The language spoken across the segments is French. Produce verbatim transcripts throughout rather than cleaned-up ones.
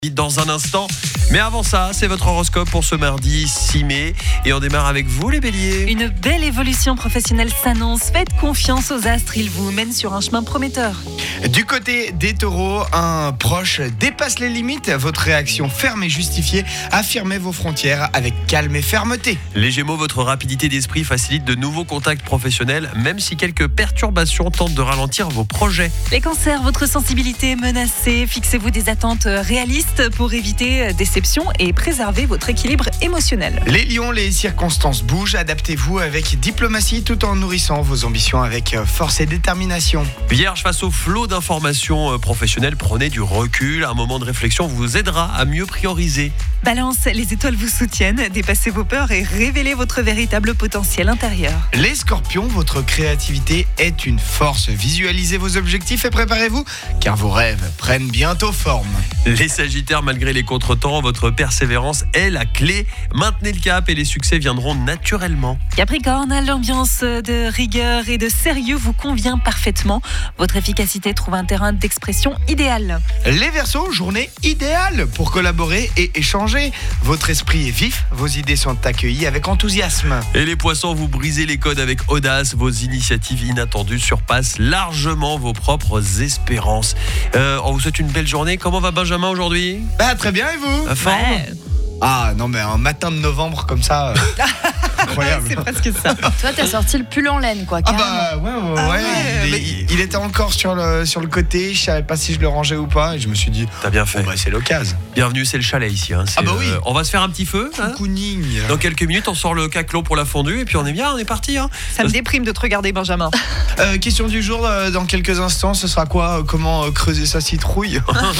Dans un instant, mais avant ça, c'est votre horoscope pour ce mardi six mai et on démarre avec vous les béliers. Une belle évolution professionnelle s'annonce, faites confiance aux astres, ils vous mènent sur un chemin prometteur. Du côté des taureaux, un proche dépasse les limites, votre réaction ferme et justifiée, affirmez vos frontières avec calme et fermeté. Les gémeaux, votre rapidité d'esprit facilite de nouveaux contacts professionnels, même si quelques perturbations tentent de ralentir vos projets. Les cancers, votre sensibilité est menacée, fixez-vous des attentes réalistes pour éviter déception et préserver votre équilibre émotionnel. Les lions, les circonstances bougent, adaptez-vous avec diplomatie tout en nourrissant vos ambitions avec force et détermination. Vierge, face au flot d'informations professionnelles, prenez du recul, un moment de réflexion vous aidera à mieux prioriser. Balance, les étoiles vous soutiennent, dépassez vos peurs et révélez votre véritable potentiel intérieur. Les scorpions, votre créativité est une force, visualisez vos objectifs et préparez-vous car vos rêves prennent bientôt forme. Les sagittaires, malgré les contretemps, votre persévérance est la clé. Maintenez le cap et les succès viendront naturellement. Capricorne, l'ambiance de rigueur et de sérieux vous convient parfaitement. Votre efficacité trouve un terrain d'expression idéal. Les Verseaux, journée idéale pour collaborer et échanger. Votre esprit est vif, vos idées sont accueillies avec enthousiasme. Et les poissons, vous brisez les codes avec audace. Vos initiatives inattendues surpassent largement vos propres espérances. Euh, on vous souhaite une belle journée. Comment va Benjamin aujourd'hui ? Bah très bien et vous ? La forme ? Ouais. Ah non mais un matin de novembre comme ça, euh, incroyable. C'est presque ça. Toi, t'as sorti le pull en laine, quoi. Ah Carrément. bah ouais, ouais, Ah ouais, ouais, il, mais- est- il était encore sur le, sur le côté, je savais pas si je le rangeais ou pas et je me suis dit, T'as bien fait. bon bah c'est l'occasion. Bienvenue, c'est le chalet ici. Hein. C'est, Ah bah oui. euh, on va se faire un petit feu. Hein. Cocooning. Dans quelques minutes, on sort le caclot pour la fondue et puis on est bien, on est parti. Hein. Ça me déprime de te regarder, Benjamin. Euh, question du jour, euh, dans quelques instants, ce sera quoi euh, Comment euh, creuser sa citrouille?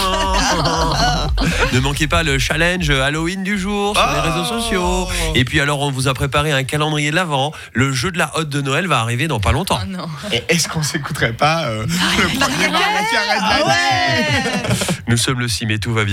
Ne manquez pas le challenge Halloween du jour sur les Oh. réseaux sociaux. Et puis alors, on vous a préparé un calendrier de l'Avent. Le jeu de la hotte de Noël va arriver dans pas longtemps. Oh non. Et est-ce qu'on s'écouterait pas euh, le premier Maria Carré de l'année? Nous sommes le six mai, tout va bien.